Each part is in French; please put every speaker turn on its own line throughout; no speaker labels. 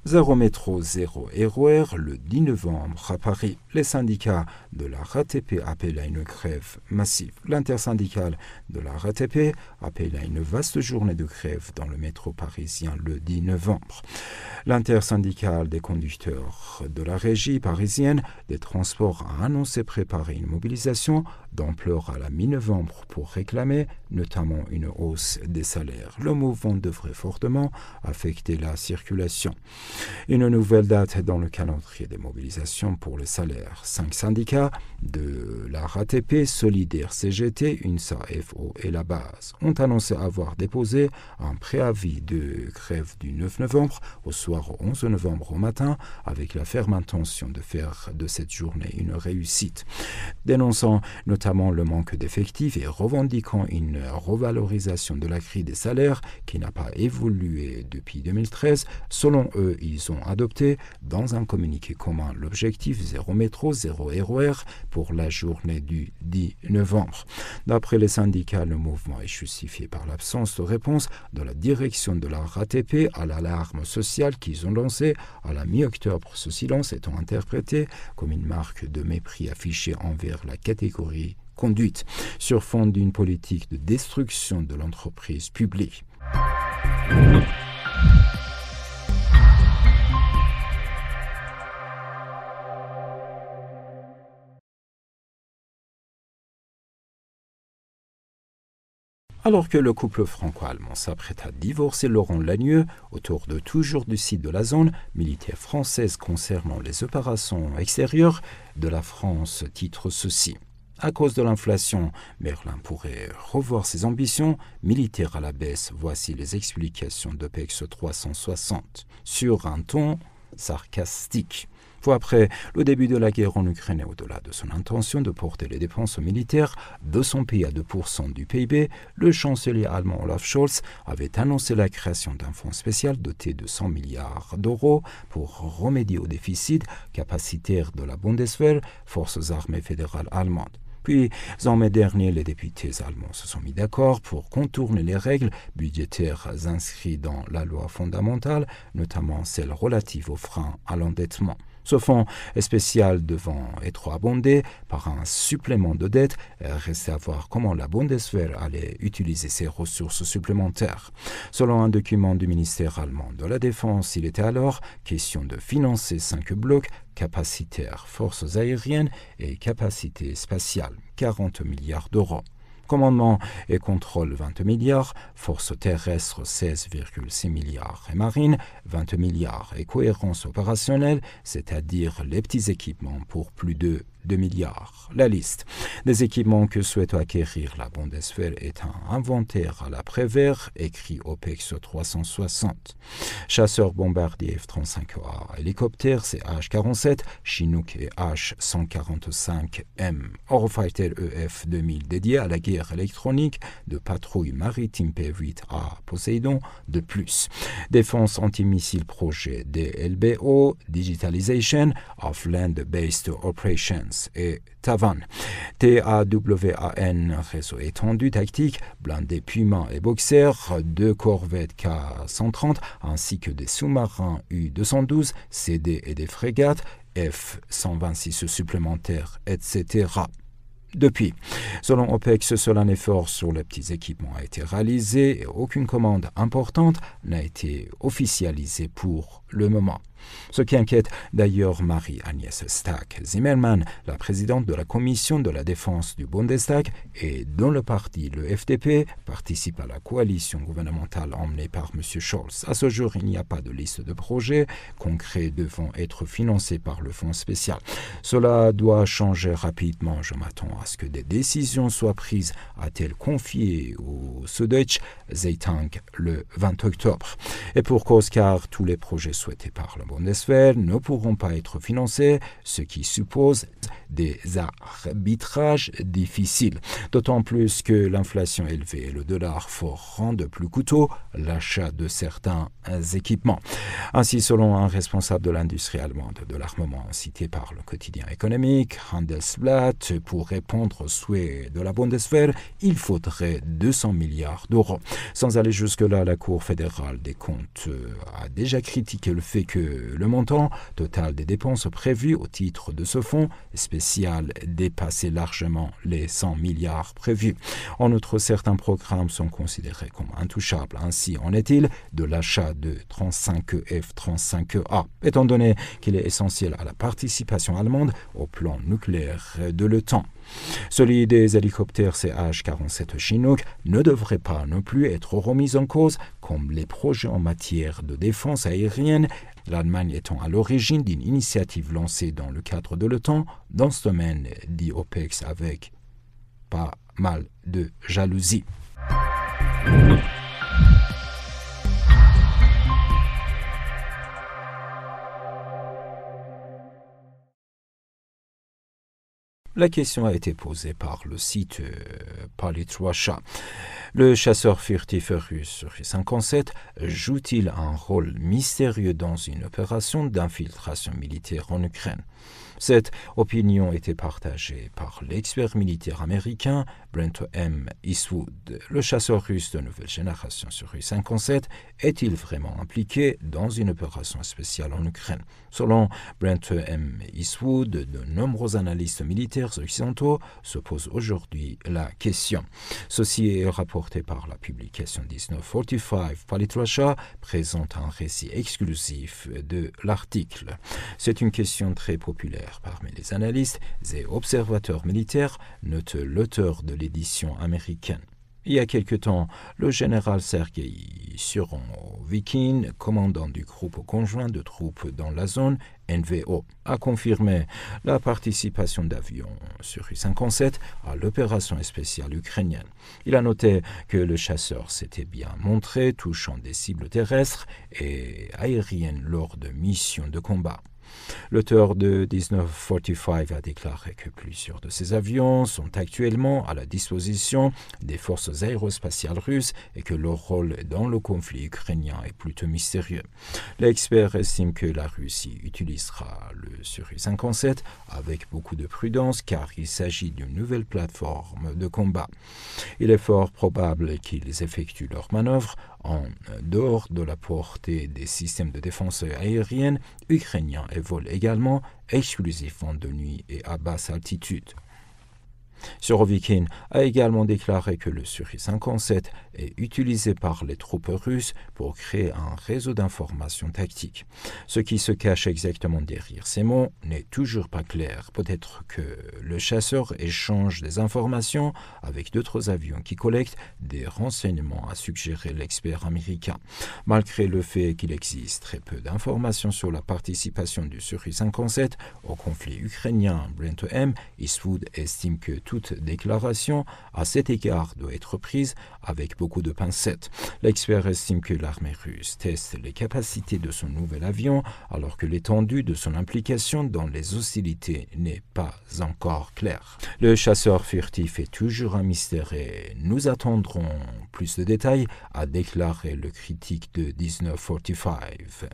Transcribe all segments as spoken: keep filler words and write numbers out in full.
Zéro métro, zéro R E R le dix novembre à Paris. Les syndicats de la R A T P appellent à une grève massive. L'intersyndicale de la R A T P appelle à une vaste journée de grève dans le métro parisien le dix novembre. L'intersyndicale des conducteurs de la régie parisienne des transports a annoncé préparer une mobilisation d'ampleur à la mi-novembre pour réclamer notamment une hausse des salaires. Le mouvement devrait fortement affecter la circulation. Une nouvelle date dans le calendrier des mobilisations pour les salaires. Cinq syndicats de la R A T P, Solidaire C G T, UNSA, F O et la base ont annoncé avoir déposé un préavis de grève du neuf novembre au soir au onze novembre au matin avec la ferme intention de faire de cette journée une réussite. Dénonçant notamment le manque d'effectifs et revendiquant une revalorisation de la grille des salaires qui n'a pas évolué depuis deux mille treize, selon eux, ils ont adopté dans un communiqué commun l'objectif zéro métro, zéro R E R pour la journée du dix novembre. D'après les syndicats, le mouvement est justifié par l'absence de réponse de la direction de la R A T P à l'alarme sociale qu'ils ont lancée à la mi-octobre. Ce silence étant interprété comme une marque de mépris affichée envers la catégorie conduite sur fond d'une politique de destruction de l'entreprise publique. Alors que le couple franco-allemand s'apprête à divorcer, Laurent Lagneux, autour de toujours du site de la zone militaire française concernant les opérations extérieures de la France, titre ceci. À cause de l'inflation, Berlin pourrait revoir ses ambitions militaires à la baisse. Voici les explications d'Opex trois cent soixante sur un ton sarcastique. Peu après le début de la guerre en Ukraine et au-delà de son intention de porter les dépenses militaires de son pays à deux pour cent du P I B, le chancelier allemand Olaf Scholz avait annoncé la création d'un fonds spécial doté de cent milliards d'euros pour remédier au déficit capacitaire de la Bundeswehr, forces armées fédérales allemandes. Puis, en mai dernier, les députés allemands se sont mis d'accord pour contourner les règles budgétaires inscrites dans la loi fondamentale, notamment celles relatives aux freins à l'endettement. Ce fonds spécial devant être abondé par un supplément de dette, restait à voir comment la Bundeswehr allait utiliser ses ressources supplémentaires. Selon un document du ministère allemand de la Défense, il était alors question de financer cinq blocs capacitaires, forces aériennes et capacités spatiales, quarante milliards d'euros. Commandement et contrôle vingt milliards, forces terrestres seize virgule six milliards et marine vingt milliards et cohérence opérationnelle, c'est-à-dire les petits équipements pour plus de deux milliards. La liste des équipements que souhaite acquérir la Bundeswehr est un inventaire à la Prévert, écrit Opex trois cent soixante. Chasseurs bombardiers F trente-cinq A, hélicoptères C H quarante-sept, Chinook et H cent quarante-cinq M, Eurofighter E F deux mille dédiés à la guerre électronique, de patrouille maritime P huit A Poséidon de plus. Défense antimissile projet D L B O, Digitalization of Land-Based Operations et Tavan. T A W A N, réseau étendu tactique, blindés Puma et Boxer, deux corvettes K cent trente ainsi que des sous-marins U deux cent douze, C D et des frégates F cent vingt-six supplémentaires, et cetera. Depuis, selon OPEX, seul un effort sur les petits équipements a été réalisé et aucune commande importante n'a été officialisée pour le moment. Ce qui inquiète d'ailleurs Marie-Agnès Strack-Zimmermann, la présidente de la commission de la défense du Bundestag et dont le parti, le F D P, participe à la coalition gouvernementale emmenée par M. Scholz. À ce jour, il n'y a pas de liste de projets concrets devant être financés par le fonds spécial. Cela doit changer rapidement. Je m'attends à ce que des décisions soient prises, a-t-elle confié au Süddeutsche Zeitung le vingt octobre. Et pour cause, car tous les projets souhaités par le Bundeswehr ne pourront pas être financés, ce qui suppose des arbitrages difficiles. D'autant plus que l'inflation élevée et le dollar fort rendent plus coûteux l'achat de certains équipements. Ainsi, selon un responsable de l'industrie allemande de l'armement cité par le quotidien économique Handelsblatt, pour répondre aux souhaits de la Bundeswehr, il faudrait deux cents milliards d'euros. Sans aller jusque-là, la Cour fédérale des comptes a déjà critiqué le fait que le montant total des dépenses prévues au titre de ce fonds spécial dépassait largement les cent milliards prévus. En outre, certains programmes sont considérés comme intouchables. Ainsi en est-il de l'achat de trente-cinq F trente-cinq A, étant donné qu'il est essentiel à la participation allemande au plan nucléaire de l'OTAN. Celui des hélicoptères C H quarante-sept Chinook ne devrait pas non plus être remis en cause, comme les projets en matière de défense aérienne, l'Allemagne étant à l'origine d'une initiative lancée dans le cadre de l'OTAN dans ce domaine, dit O P E X avec pas mal de jalousie. La question a été posée par le site euh, Politrussia. Le chasseur furtif russe U cinquante-sept joue-t-il un rôle mystérieux dans une opération d'infiltration militaire en Ukraine? Cette opinion était partagée par l'expert militaire américain Brent M. Eastwood. Le chasseur russe de nouvelle génération sur U cinquante-sept est-il vraiment impliqué dans une opération spéciale en Ukraine? Selon Brent M. Eastwood, de nombreux analystes militaires occidentaux se posent aujourd'hui la question. Ceci est rapporté par la publication dix-neuf quarante-cinq Politrussia, présente un récit exclusif de l'article. C'est une question très populaire parmi les analystes et observateurs militaires, note l'auteur de l'édition américaine. Il y a quelque temps, le général Sergei Surovikin, commandant du groupe conjoint de troupes dans la zone N V O, a confirmé la participation d'avions sur U cinquante-sept à l'opération spéciale ukrainienne. Il a noté que le chasseur s'était bien montré touchant des cibles terrestres et aériennes lors de missions de combat. L'auteur de dix-neuf quarante-cinq a déclaré que plusieurs de ces avions sont actuellement à la disposition des forces aérospatiales russes et que leur rôle dans le conflit ukrainien est plutôt mystérieux. L'expert estime que la Russie utilisera le U cinquante-sept avec beaucoup de prudence car il s'agit d'une nouvelle plateforme de combat. Il est fort probable qu'ils effectuent leurs manœuvres en dehors de la portée des systèmes de défense aérienne ukrainiens et volent également exclusivement de nuit et à basse altitude. Surovikin a également déclaré que le U cinquante-sept est utilisé par les troupes russes pour créer un réseau d'information tactique. Ce qui se cache exactement derrière ces mots n'est toujours pas clair. Peut-être que le chasseur échange des informations avec d'autres avions qui collectent des renseignements, a suggéré l'expert américain. Malgré le fait qu'il existe très peu d'informations sur la participation du U cinquante-sept au conflit ukrainien, Brent M. Eastwood estime que toute déclaration à cet égard doit être prise avec beaucoup de pincettes. L'expert estime que l'armée russe teste les capacités de son nouvel avion alors que l'étendue de son implication dans les hostilités n'est pas encore claire. Le chasseur furtif est toujours un mystère et nous attendrons plus de détails, a déclaré le critique de dix-neuf quarante-cinq.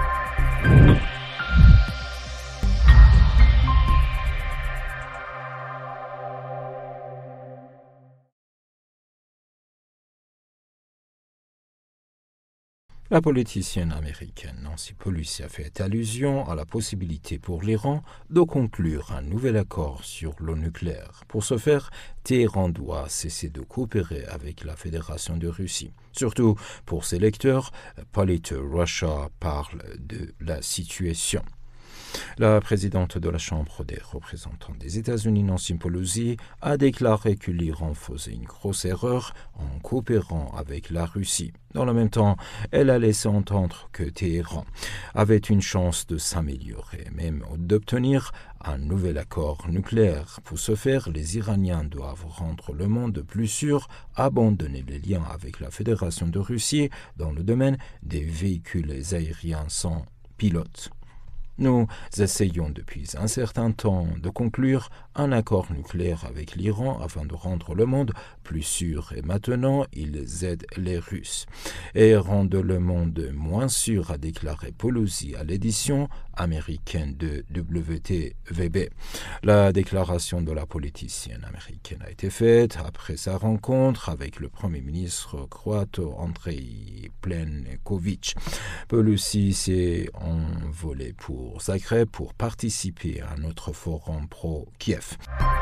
La politicienne américaine Nancy Pelosi a fait allusion à la possibilité pour l'Iran de conclure un nouvel accord sur l'eau nucléaire. Pour ce faire, Téhéran doit cesser de coopérer avec la Fédération de Russie. Surtout pour ses lecteurs, Politrussia parle de la situation. La présidente de la Chambre des représentants des États-Unis, Nancy Pelosi, a déclaré que l'Iran faisait une grosse erreur en coopérant avec la Russie. Dans le même temps, elle a laissé entendre que Téhéran avait une chance de s'améliorer, même d'obtenir un nouvel accord nucléaire. Pour ce faire, les Iraniens doivent rendre le monde plus sûr, abandonner les liens avec la Fédération de Russie dans le domaine des véhicules aériens sans pilote. Nous essayons depuis un certain temps de conclure un accord nucléaire avec l'Iran afin de rendre le monde plus sûr et maintenant ils aident les Russes. Et rendre le monde moins sûr, a déclaré Pelosi à l'édition américaine de W T V B. La déclaration de la politicienne américaine a été faite après sa rencontre avec le Premier ministre croate Andrej Plenković. Pelosi s'est envolé pour Zagreb pour participer à notre forum pro-Kiev.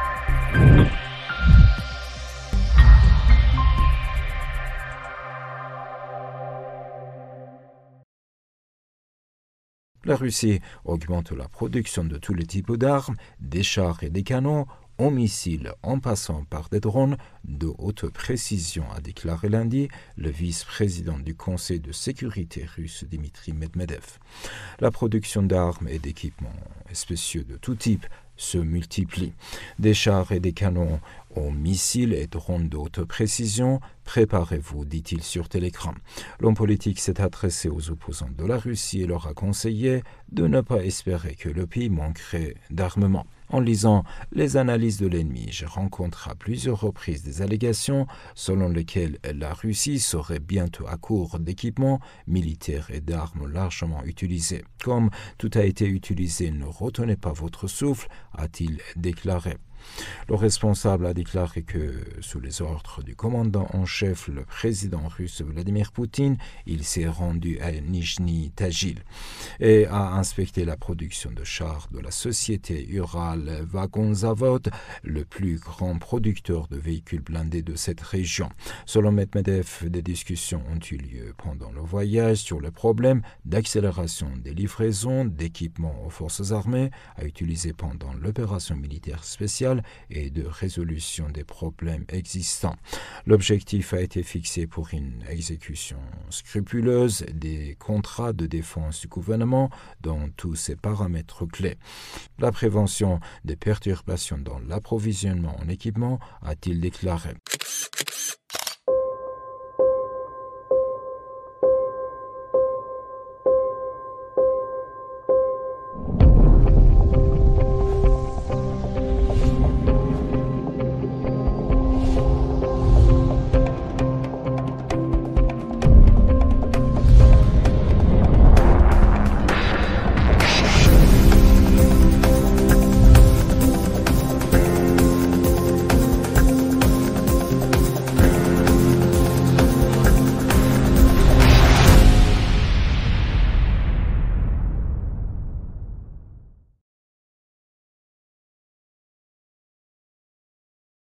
La Russie augmente la production de tous les types d'armes, des chars et des canons, aux missiles en passant par des drones de haute précision, a déclaré lundi le vice-président du Conseil de sécurité russe Dmitry Medvedev. La production d'armes et d'équipements spéciaux de tout type se multiplient. Des chars et des canons aux missiles et drones de haute précision, préparez-vous, dit-il sur Telegram. L'homme politique s'est adressé aux opposants de la Russie et leur a conseillé de ne pas espérer que le pays manquerait d'armement. En lisant les analyses de l'ennemi, je rencontre à plusieurs reprises des allégations selon lesquelles la Russie serait bientôt à court d'équipements militaires et d'armes largement utilisés. Comme tout a été utilisé, ne retenez pas votre souffle, a-t-il déclaré. Le responsable a déclaré que, sous les ordres du commandant en chef, le président russe Vladimir Poutine, il s'est rendu à Nijni Tagil et a inspecté la production de chars de la société Ural Vagonzavod, le plus grand producteur de véhicules blindés de cette région. Selon Medvedev, des discussions ont eu lieu pendant le voyage sur le problème d'accélération des livraisons d'équipements aux forces armées à utiliser pendant l'opération militaire spéciale et de résolution des problèmes existants. L'objectif a été fixé pour une exécution scrupuleuse des contrats de défense du gouvernement dans tous ses paramètres clés. La prévention des perturbations dans l'approvisionnement en équipement, a-t-il déclaré.